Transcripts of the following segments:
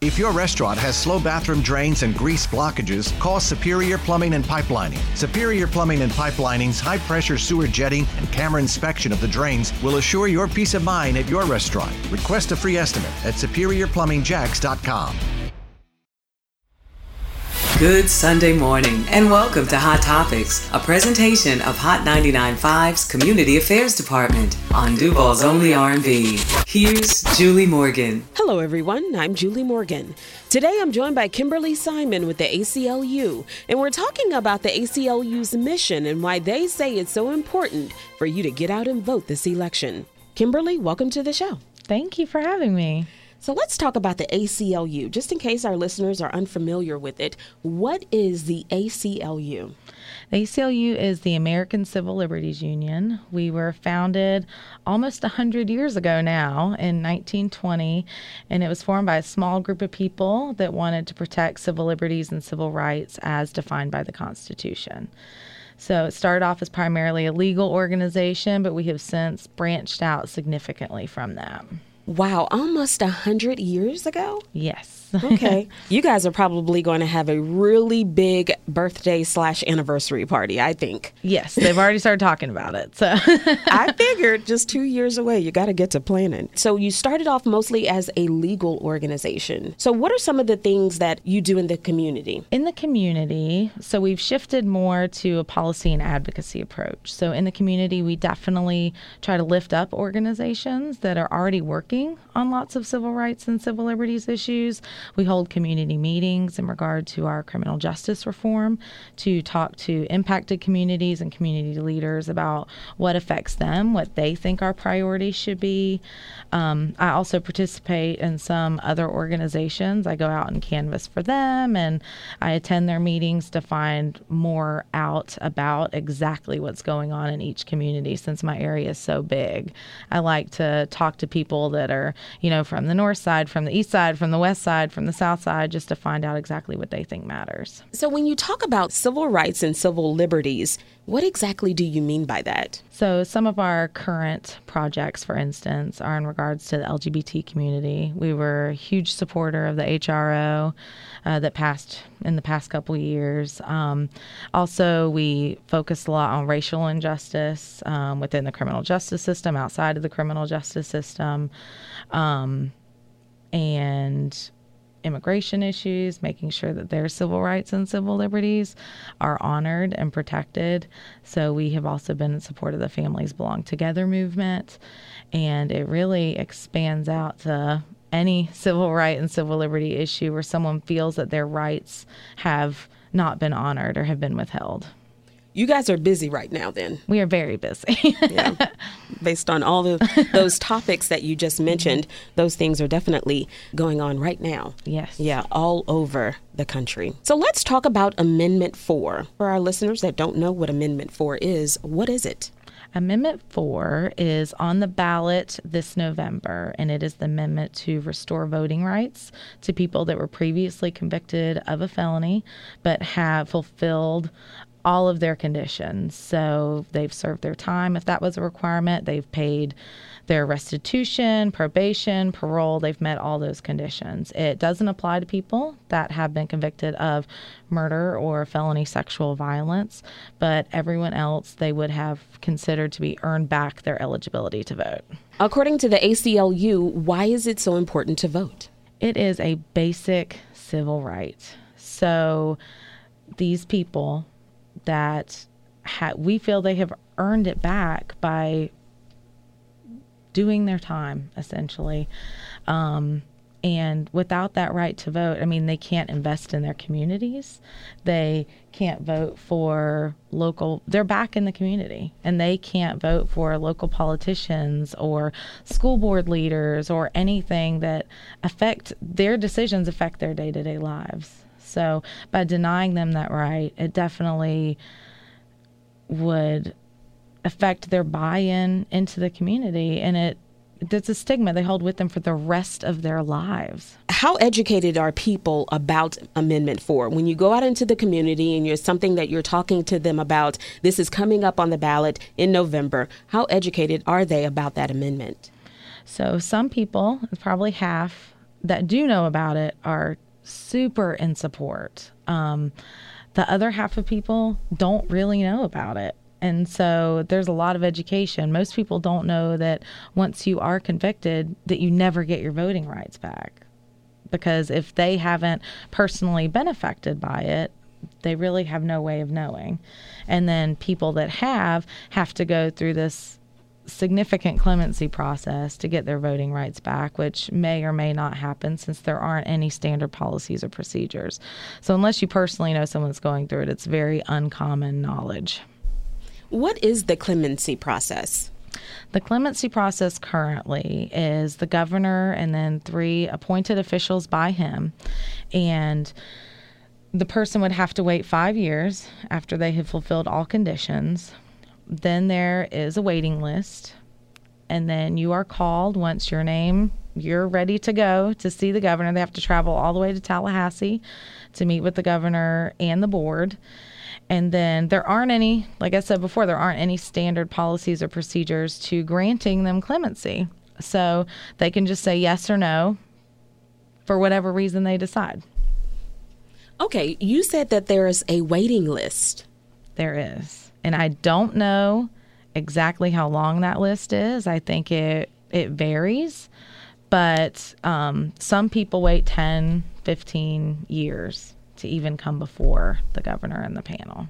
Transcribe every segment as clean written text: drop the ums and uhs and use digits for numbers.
If your restaurant has slow bathroom drains and grease blockages, call Superior Plumbing and Pipelining. Superior Plumbing and Pipelining's high-pressure sewer jetting and camera inspection of the drains will assure your peace of mind at your restaurant. Request a free estimate at SuperiorPlumbingJacks.com. Good Sunday morning and welcome to Hot Topics, a presentation of Hot 99.5's Community Affairs Department on Duval's Only R&B. Here's Julie Morgan. Hello everyone, I'm Julie Morgan. Today I'm joined by Kimberly Simon with the ACLU, and we're talking about the ACLU's mission and why they say it's so important for you to get out and vote this election. Kimberly, welcome to the show. Thank you for having me. So let's talk about the ACLU. Just in case our listeners are unfamiliar with it, what is the ACLU? The ACLU is the American Civil Liberties Union. We were founded almost 100 years ago now in 1920, and it was formed by a small group of people that wanted to protect civil liberties and civil rights as defined by the Constitution. So it started off as primarily a legal organization, but we have since branched out significantly from that. Wow, almost 100 years ago? Yes. Okay. You guys are probably going to have a really big birthday/anniversary party, I think. Yes, they've already started talking about it. So I figured just 2 years away, you got to get to planning. So you started off mostly as a legal organization. So what are some of the things that you do in the community? In the community, so we've shifted more to a policy and advocacy approach. So in the community, we definitely try to lift up organizations that are already working on lots of civil rights and civil liberties issues. We hold community meetings in regard to our criminal justice reform to talk to impacted communities and community leaders about what affects them, what they think our priorities should be. I also participate in some other organizations. I go out and canvass for them, and I attend their meetings to find more out about exactly what's going on in each community since my area is so big. I like to talk to people that are, from the north side, from the east side, from the west side, from the south side, just to find out exactly what they think matters. So when you talk about civil rights and civil liberties, what exactly do you mean by that? So some of our current projects, for instance, are in regards to the LGBT community. We were a huge supporter of the HRO that passed in the past couple of years. Also, we focused a lot on racial injustice within the criminal justice system, outside of the criminal justice system, and immigration issues, making sure that their civil rights and civil liberties are honored and protected. So we have also been in support of the Families Belong Together movement, and it really expands out to any civil right and civil liberty issue where someone feels that their rights have not been honored or have been withheld. You guys are busy right now then. We are very busy. Yeah. Based on all those topics that you just mentioned, those things are definitely going on right now. Yes. Yeah, all over the country. So let's talk about Amendment 4. For our listeners that don't know what Amendment 4 is, what is it? Amendment 4 is on the ballot this November, and it is the amendment to restore voting rights to people that were previously convicted of a felony but have fulfilled all of their conditions. So they've served their time if that was a requirement. They've paid their restitution, probation, parole. They've met all those conditions. It doesn't apply to people that have been convicted of murder or felony sexual violence, but everyone else they would have considered to be earned back their eligibility to vote. According to the ACLU, why is it so important to vote? It is a basic civil right. So these people that we feel they have earned it back by doing their time, essentially. And without that right to vote, they can't invest in their communities. They can't vote for they're back in the community, and they can't vote for local politicians or school board leaders or anything that their decisions affect their day-to-day lives. So by denying them that right, it definitely would affect their buy-in into the community, and it's a stigma they hold with them for the rest of their lives. How educated are people about Amendment 4? When you go out into the community and you're something that you're talking to them about, this is coming up on the ballot in November, how educated are they about that amendment? So some people, probably half, that do know about it are super in support. The other half of people don't really know about it. And so there's a lot of education. Most people don't know that once you are convicted, that you never get your voting rights back. Because if they haven't personally been affected by it, they really have no way of knowing. And then people that have to go through this significant clemency process to get their voting rights back, which may or may not happen since there aren't any standard policies or procedures. So unless you personally know someone that's going through it, it's very uncommon knowledge. What is the clemency process? The clemency process currently is the governor and then 3 appointed officials by him. And the person would have to wait 5 years after they have fulfilled all conditions. Then there is a waiting list. And then you are called once you're ready to go to see the governor. They have to travel all the way to Tallahassee to meet with the governor and the board. And then there aren't any, like I said before, there aren't any standard policies or procedures to granting them clemency. So they can just say yes or no for whatever reason they decide. Okay, you said that there is a waiting list. There is. And I don't know exactly how long that list is. I think it varies. But some people wait 10, 15 years to even come before the governor and the panel.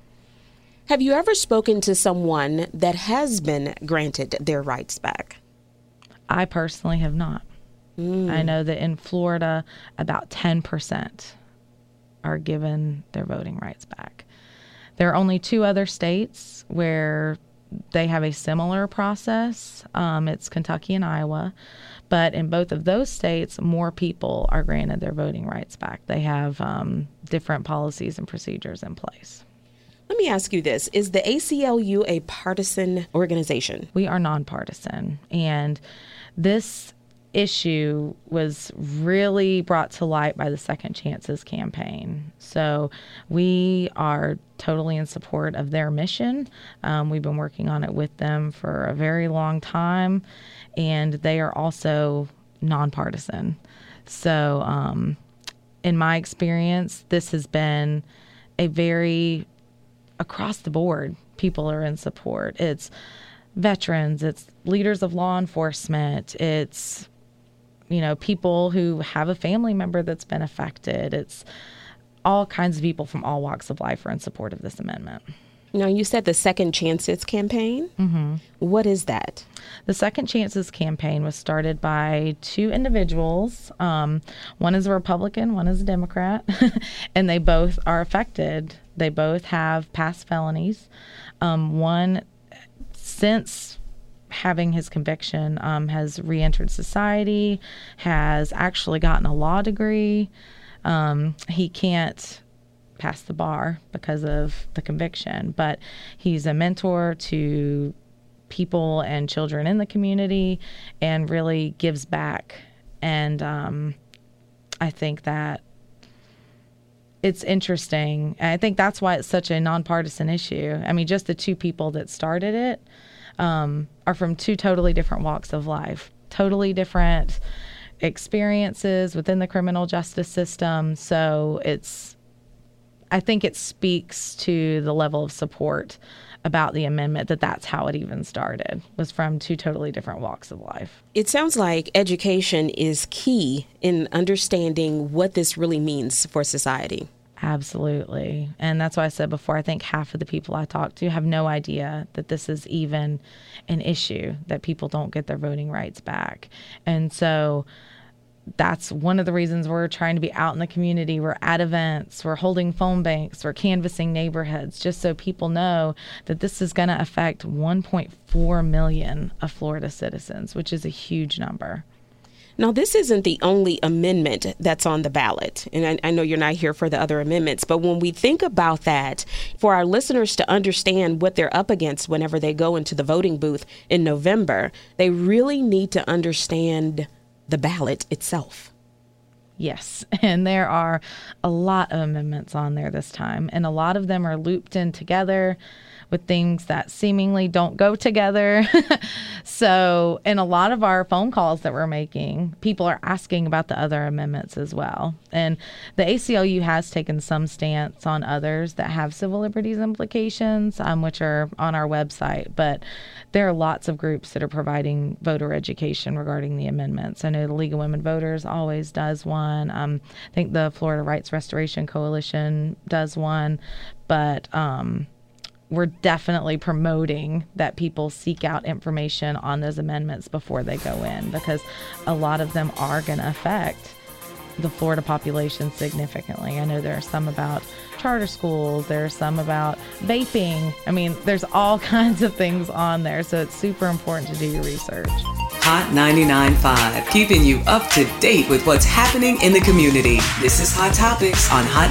Have you ever spoken to someone that has been granted their rights back? I personally have not. I know that in Florida, about 10% are given their voting rights back. There are only 2 other states where they have a similar process. It's Kentucky and Iowa. But in both of those states, more people are granted their voting rights back. They have different policies and procedures in place. Let me ask you this. Is the ACLU a partisan organization? We are nonpartisan. And this issue was really brought to light by the Second Chances campaign. So we are totally in support of their mission. We've been working on it with them for a very long time, and they are also nonpartisan. So in my experience, this has been a very across the board, people are in support. It's veterans, it's leaders of law enforcement, it's people who have a family member that's been affected. It's all kinds of people from all walks of life are in support of this amendment. Now, you said the Second Chances campaign. Mm-hmm. What is that? The Second Chances campaign was started by 2 individuals. One is a Republican, one is a Democrat, and they both are affected. They both have past felonies. One, since having his conviction, has re-entered society, has actually gotten a law degree. He can't pass the bar because of the conviction, but he's a mentor to people and children in the community and really gives back. And I think that it's interesting. I think that's why it's such a nonpartisan issue. I mean, just the 2 people that started it are from 2 totally different walks of life, totally different experiences within the criminal justice system. So I think it speaks to the level of support about the amendment that's how it even started, was from 2 totally different walks of life. It sounds like education is key in understanding what this really means for society. Absolutely. And that's why I said before, I think half of the people I talk to have no idea that this is even an issue, that people don't get their voting rights back. And so that's one of the reasons we're trying to be out in the community. We're at events, we're holding phone banks, we're canvassing neighborhoods, just so people know that this is going to affect 1.4 million of Florida citizens, which is a huge number. Now, this isn't the only amendment that's on the ballot, and I know you're not here for the other amendments, but when we think about that, for our listeners to understand what they're up against whenever they go into the voting booth in November, they really need to understand the ballot itself. Yes, and there are a lot of amendments on there this time, and a lot of them are looped in together with things that seemingly don't go together. So in a lot of our phone calls that we're making, people are asking about the other amendments as well. And the ACLU has taken some stance on others that have civil liberties implications, which are on our website. But there are lots of groups that are providing voter education regarding the amendments. I know the League of Women Voters always does one. I think the Florida Rights Restoration Coalition does one. But we're definitely promoting that people seek out information on those amendments before they go in, because a lot of them are going to affect the Florida population significantly. I know there are some about charter schools, there are some about vaping. I mean, there's all kinds of things on there, so it's super important to do your research. Hot 99.5, keeping you up to date with what's happening in the community. This is Hot Topics on Hot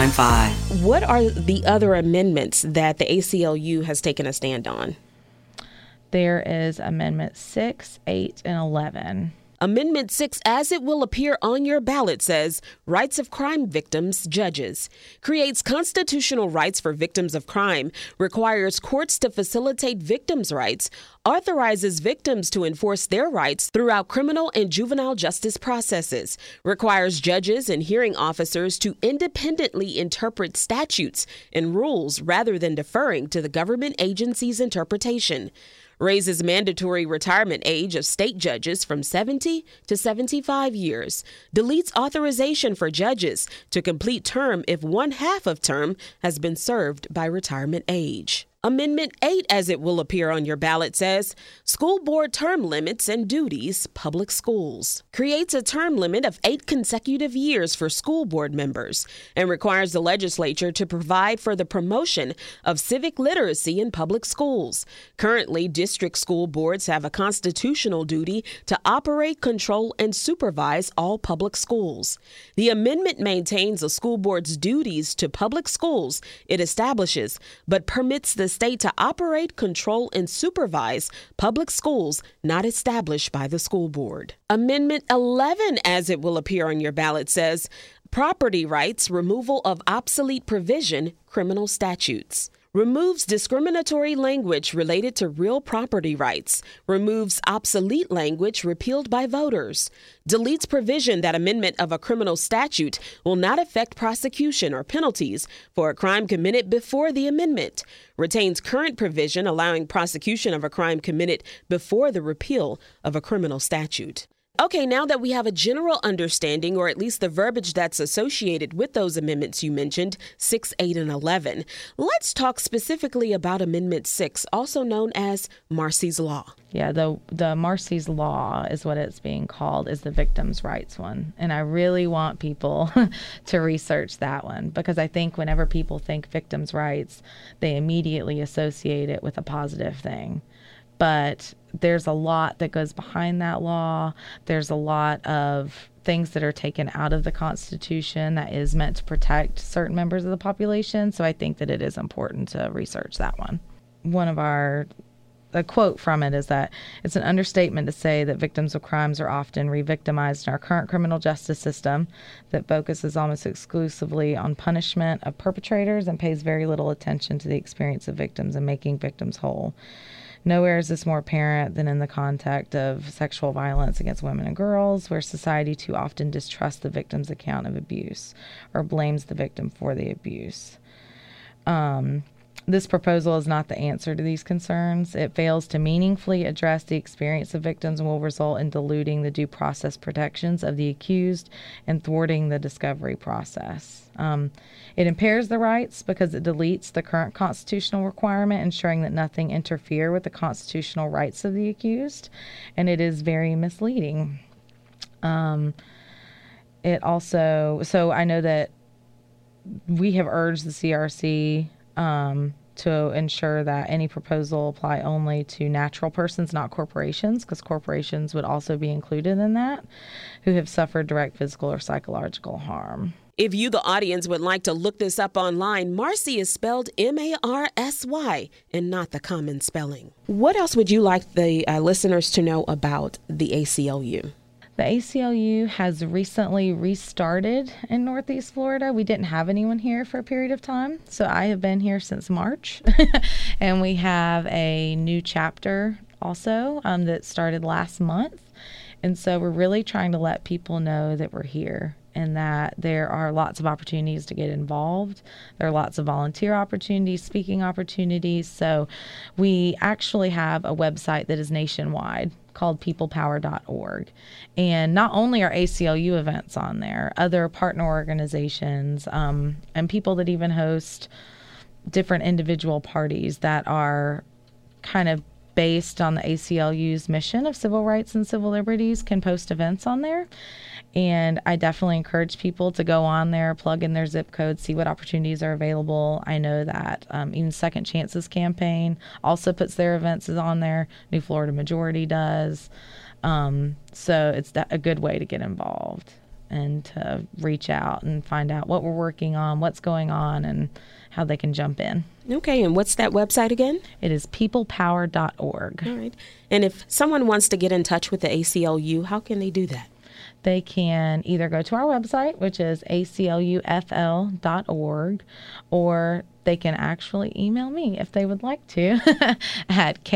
99.5. What are the other amendments that the ACLU has taken a stand on? There is Amendment 6, 8, and 11. Amendment 6, as it will appear on your ballot, says rights of crime victims, judges, creates constitutional rights for victims of crime, requires courts to facilitate victims' rights, authorizes victims to enforce their rights throughout criminal and juvenile justice processes, requires judges and hearing officers to independently interpret statutes and rules rather than deferring to the government agency's interpretation, raises mandatory retirement age of state judges from 70 to 75 years, deletes authorization for judges to complete term if one half of term has been served by retirement age. Amendment 8, as it will appear on your ballot, says school board term limits and duties, public schools, creates a term limit of 8 consecutive years for school board members and requires the legislature to provide for the promotion of civic literacy in public schools. Currently, district school boards have a constitutional duty to operate, control, and supervise all public schools. The amendment maintains a school board's duties to public schools it establishes, but permits the state to operate, control, and supervise public schools not established by the school board. Amendment 11, as it will appear on your ballot, says property rights, removal of obsolete provision, criminal statutes. Removes discriminatory language related to real property rights, removes obsolete language repealed by voters, deletes provision that amendment of a criminal statute will not affect prosecution or penalties for a crime committed before the amendment, retains current provision allowing prosecution of a crime committed before the repeal of a criminal statute. Okay, now that we have a general understanding, or at least the verbiage that's associated with those amendments you mentioned, 6, 8, and 11, let's talk specifically about Amendment 6, also known as Marsy's Law. Yeah, the Marsy's Law is what it's being called, is the victims' rights one. And I really want people to research that one, because I think whenever people think victims' rights, they immediately associate it with a positive thing. But there's a lot that goes behind that law. There's a lot of things that are taken out of the Constitution that is meant to protect certain members of the population. So I think that it is important to research that one. A quote from it is that it's an understatement to say that victims of crimes are often re-victimized in our current criminal justice system that focuses almost exclusively on punishment of perpetrators and pays very little attention to the experience of victims and making victims whole. Nowhere is this more apparent than in the context of sexual violence against women and girls, where society too often distrusts the victim's account of abuse or blames the victim for the abuse. This proposal is not the answer to these concerns. It fails to meaningfully address the experience of victims and will result in diluting the due process protections of the accused and thwarting the discovery process. It impairs the rights because it deletes the current constitutional requirement, ensuring that nothing interfere with the constitutional rights of the accused, and it is very misleading. It also, so I know that we have urged the CRC to ensure that any proposal apply only to natural persons, not corporations, because corporations would also be included in that, who have suffered direct physical or psychological harm. If you, the audience, would like to look this up online, Marsy is spelled Marsy and not the common spelling. What else would you like the listeners to know about the ACLU? The ACLU has recently restarted in Northeast Florida. We didn't have anyone here for a period of time, so I have been here since March. And we have a new chapter also that started last month. And so we're really trying to let people know that we're here and that there are lots of opportunities to get involved. There are lots of volunteer opportunities, speaking opportunities. So we actually have a website that is nationwide called peoplepower.org. And not only are ACLU events on there, other partner organizations and people that even host different individual parties that are kind of based on the ACLU's mission of civil rights and civil liberties can post events on there. And I definitely encourage people to go on there, plug in their zip code, see what opportunities are available. I know that even Second Chances campaign also puts their events on there. New Florida Majority does. So it's a good way to get involved and to reach out and find out what we're working on, what's going on, and how they can jump in. Okay, and what's that website again? It is peoplepower.org. All right. And if someone wants to get in touch with the ACLU, how can they do that? They can either go to our website, which is aclufl.org, or they can actually email me if they would like to at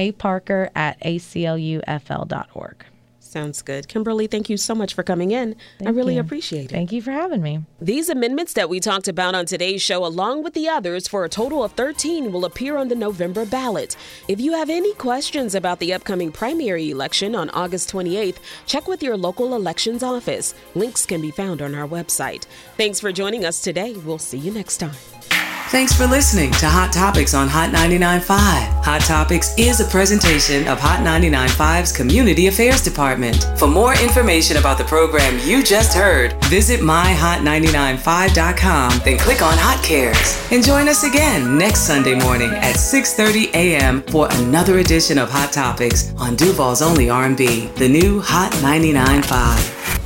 kparker@aclufl.org. Sounds good. Kimberly, thank you so much for coming in. I really appreciate it. Thank you for having me. These amendments that we talked about on today's show, along with the others, for a total of 13, will appear on the November ballot. If you have any questions about the upcoming primary election on August 28th, check with your local elections office. Links can be found on our website. Thanks for joining us today. We'll see you next time. Thanks for listening to Hot Topics on Hot 99.5. Hot Topics is a presentation of Hot 99.5's Community Affairs Department. For more information about the program you just heard, visit myhot995.com, then click on Hot Cares. And join us again next Sunday morning at 6:30 a.m. for another edition of Hot Topics on Duval's Only R&B, the new Hot 99.5.